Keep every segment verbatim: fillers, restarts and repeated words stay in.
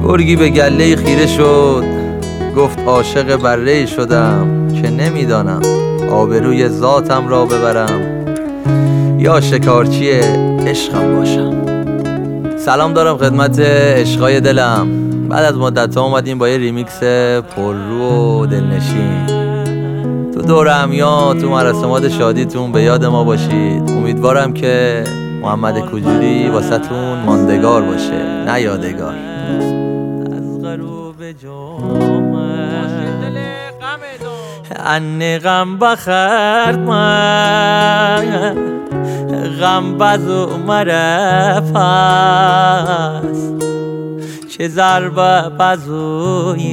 گرگی به گله خیره شد، گفت عاشق بره شدم که نمیدانم آبروی ذاتم را ببرم یا شکارچی عشقم باشم. سلام دارم خدمت عشقای دلم. بعد از مدت ها اومدیم با یه ریمیکس پررو و دلنشین. تو دور همیان، تو مراسمات شادیتون به یاد ما باشید. امیدوارم که محمد کجوری واسه تون ماندگار باشه نه یادگار. از غروب ان غم بخرد من غم بزو مره پس چه ضربه بزوی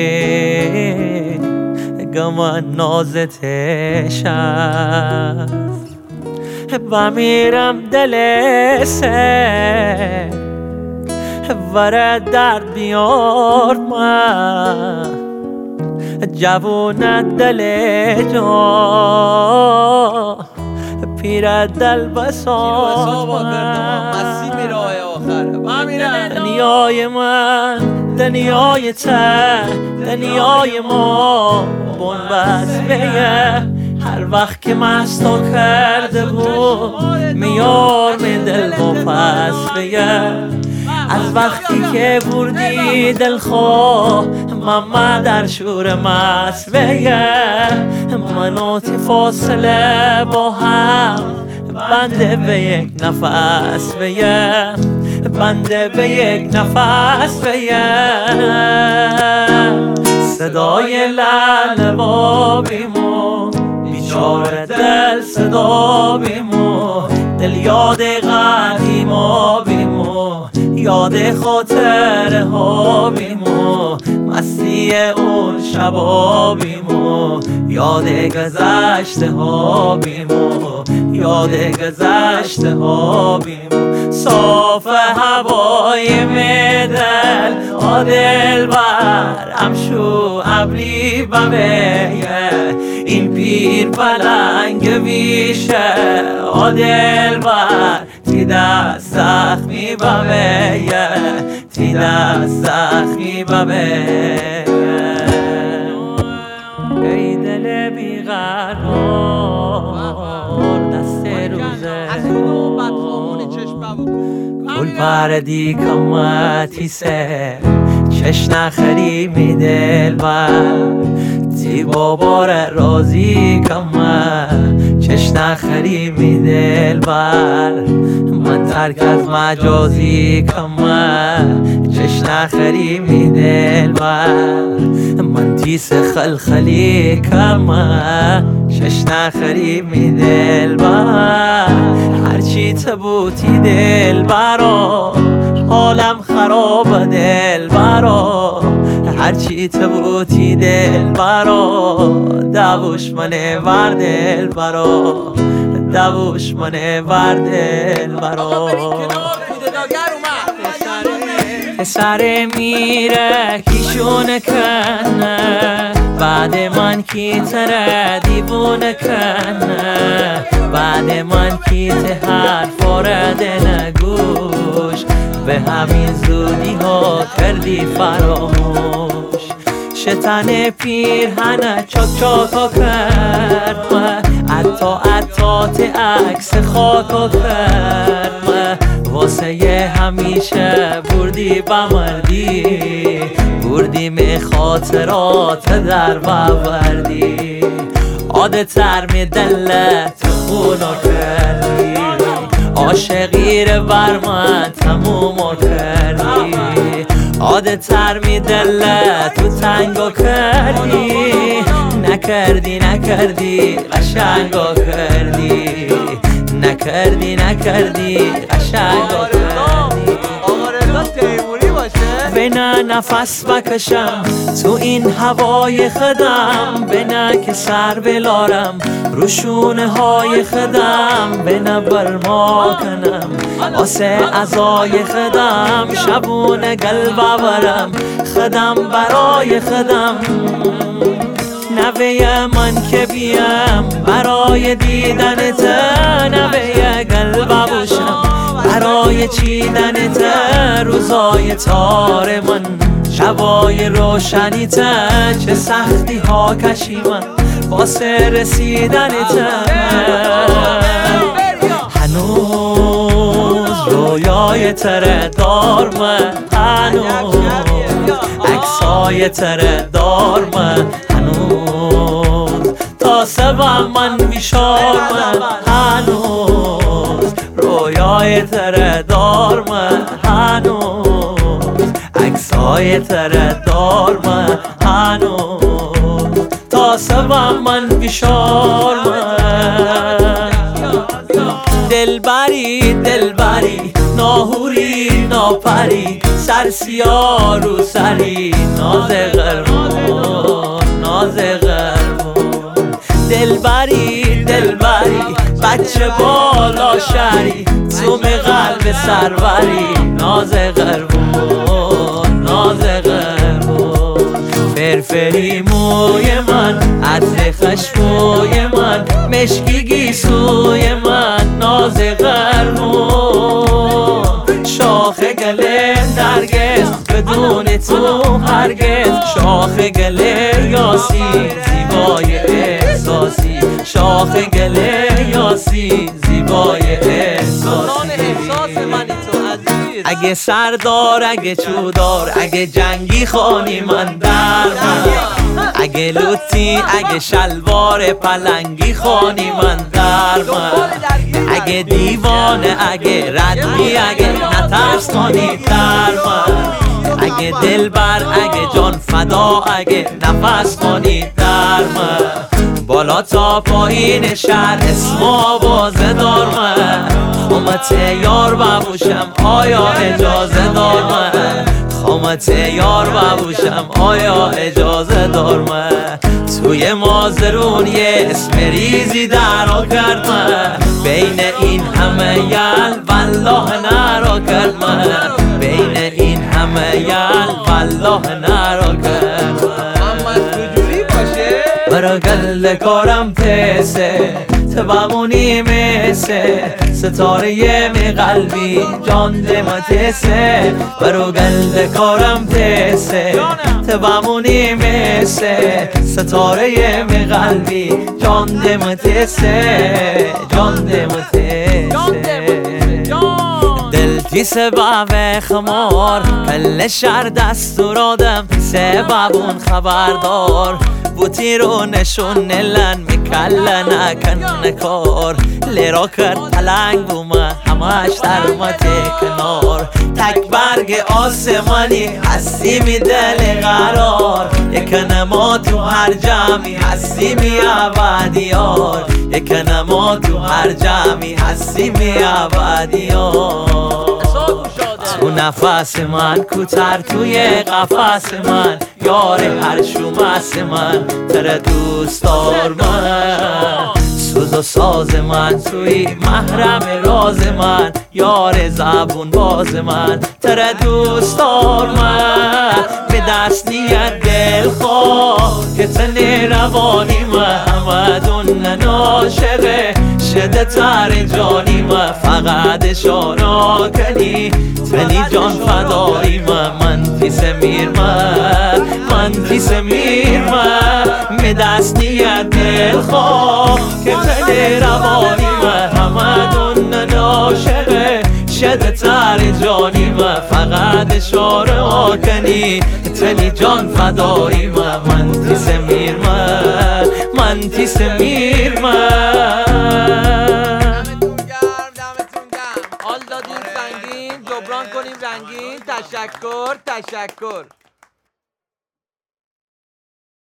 گمان نازتش است و میرم دل سه وره درد بیار من جوون دل جا پیر دل بساط من دنیای من دنیای ته دنیای ما بنبست بیه هر وقت که مستو کرده بود میار من دل با پس بیه از وقتی که بردی دل خواه من در شور مست بیه مناتی فاصله با هم بنده به یک نفس بیه بنده به یک نفس بیه صدای لعل بابیمو بیچاره دل صدا بیمو دل یاد قدیما بیمو یاد خاطره ها بیمو مستی اون شبا بیمو یاد گذشته ها بیمو یاد گذشته ها بیمو صاف هوای میدل آدل بر امشو ابری بمیه این پیر پلنگ ویشه آدل بر تی دست زخمی بمیه تی دست زخمی بمیه ای دل بیقرار دست روزه کل پردی کمتی سه چش نخری می دل بر تی بابار رازی کمه چش نخری می دل بر من ترک از مجازی کمه چش نخری می دل بر من تیس خلخلی کمه چش نخری می دل بر هرچی تبوتی دل برا حالم خراب دل برا هرچی تبوتی دل برا دوش منه ور دل برا دوش منه ور دل برا سر میره کیشونه کنه بعد من کی تره دیوونه کنه بعد من کی ته حرف آرده نگوش به همین زودی ها کردی فراموش شتن پیرهنه چاک چاکا کرد من عطا عطات عکس خاکا کرد من واسه یه همیشه بردی بمردی بردی می خاطرات در بوردی عاده تر می دلت خونا کردی عاشقی رو بر من تموم کردی عاده تر می دلت تو تنگا کردی نکردی نکردی قشنگا کردی نکردی نکردی قشنگا کردی بنا نفس بکشم تو این هوای خدم بنا که سر بلارم روشونه های خدم بنا برما کنم آسه ازای خدم شبونه قلب برم خدم برای خدم نوه من که بیم برای دیدن تا نوه قلب باشم برای چیدنت روزای تار من، شبای روشنیت چه سختی ها کشیدم واسه رسیدنت. هنوز رویای تره دار من، هنوز عکسای تره دار من، هنوز تا سبم من بیشار من، هنوز رویای تره دار من، هنوز عکسای تره دار من، هنوز تا سبم من بیشار من. دلبری دلبری ناهوری ناپری، سرسیا رو سری ناز قرمون ناز قرمون. دلبری دلبری بچه بالا شری، توم قلب سروری ناز قرمون ناز قرمون. فرفری موی من عطر خشموی من، مشکی گیسوی من ناز قرمون. شاخ گله نرگس بدون تو هرگز، شاخ گله یاسی زیبای احساسی، شاخ گله یاسی زیبای احساسی. اگه سردار اگه چودار اگه جنگی خانی من در من، اگه لوتی اگه شلوار پلنگی خانی من در من، اگه دیوانه اگه ردی اگه نترس کنی در من، اگه دلبر اگه جان فدا اگه نفس کنی در من. بالا تا پایین شهر اسم آوازه دار من، خامت یار ببوشم آیا اجازه دار من، خامت یار ببوشم آیا اجازه دار من. توی مازرون یه اسم ریزی درا کرد من، بین این همه یل والله نرا کرد من، بین این همه یل والله نرا کرد من. برا گل کارم تسه تبمونی میسه، ستاره می قلبی جان دمتسه. برا گل کارم تسه تبمونی میسه، ستاره می قلبی جان دمتسه جان دمتسه. دل تی سبب خمار کل شهر دستور آدم، سببون خبردار بوتی رو نشون نلن میکل نکن کار. لیرا کرد پلنگ بومه همش درمت کنار، تک برگ آسمانی هستی می دل قرار، یک نما تو هر جمعی هستی می ابدیار، یک نما تو هر جمعی هستی می ابدیار. تو نفس من کوتر توی قفس من، یار هر شومس من تره دوست دار من. سوز و ساز من توی محرم راز من، یار زبون باز من تره دوست دار من. به دست نیت دل خواه که تنی روانی من، همدون ناشقه شده تر جانی من. فقط اشارا کنی تنی جان فدایی من، من پیس میر من من پیس میر من. به دست نیت دل خواه که تنی روانی من، همدون ناشقه شده تر جانی من. فقط اشاره ها کنی تنی جان فدایی من، من پیس میر من من پیس میر من. حال دادیم سنگین جبران کنیم رنگین. تشکر تشکر.